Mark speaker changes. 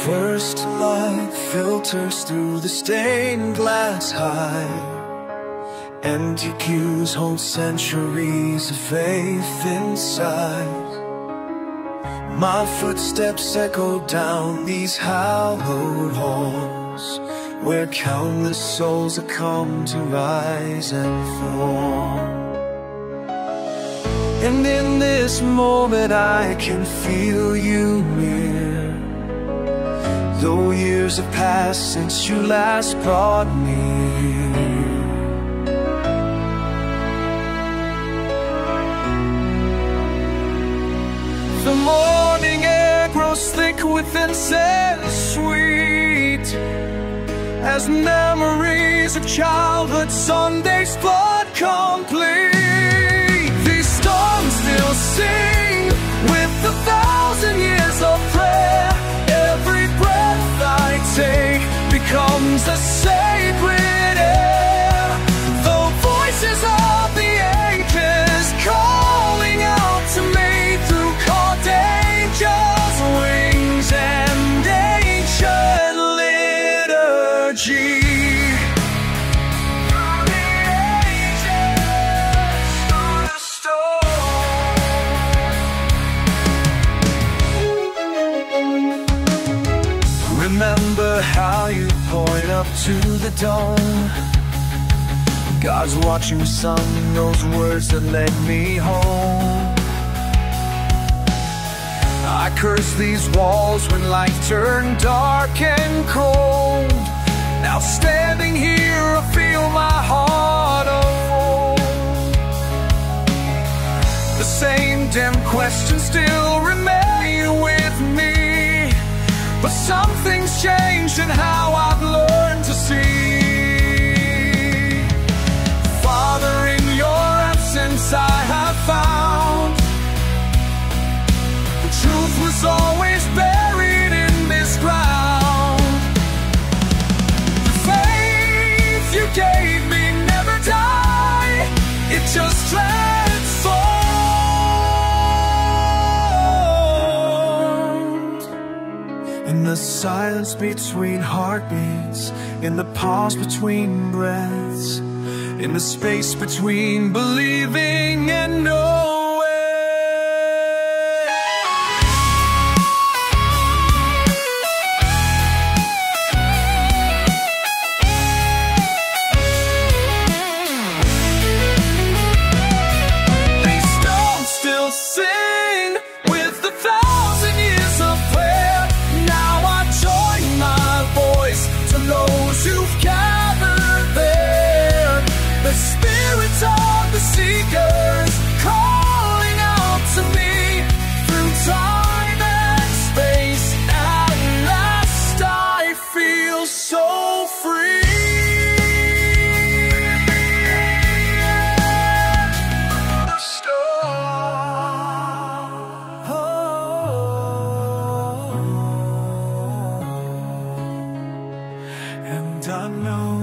Speaker 1: First light filters through the stained glass high. Empty cues hold centuries of faith inside. My footsteps echo down these hallowed halls, where countless souls have come to rise and fall. And in this moment I can feel you near, though years have passed since you last brought me here. The morning air grows thick with incense sweet, as memories of childhood Sundays flood complete. These storms still sing with 1,000 years of prayer. Every breath I take becomes a sacred air. The voices of the ages calling out to me through caught angels' wings and ancient liturgy. Remember how you point up to the dome. God's watching, we sung those words that led me home. I cursed these walls when life turned dark and cold. Now standing here I feel my heart unfold. The same dim questions still remain with me, but something's changed in how I've learned to see. Father, in your absence I have found the truth was always buried in this ground. The faith you gave me never died, it just transformed. In the silence between heartbeats, in the pause between breaths, in the space between believing and knowing. These stones still sing with 1,000 years of prayer. Now I join my voice to those who've gathered there. The spirits of the seekers calling out to me through time and space. At last I feel so free. And I know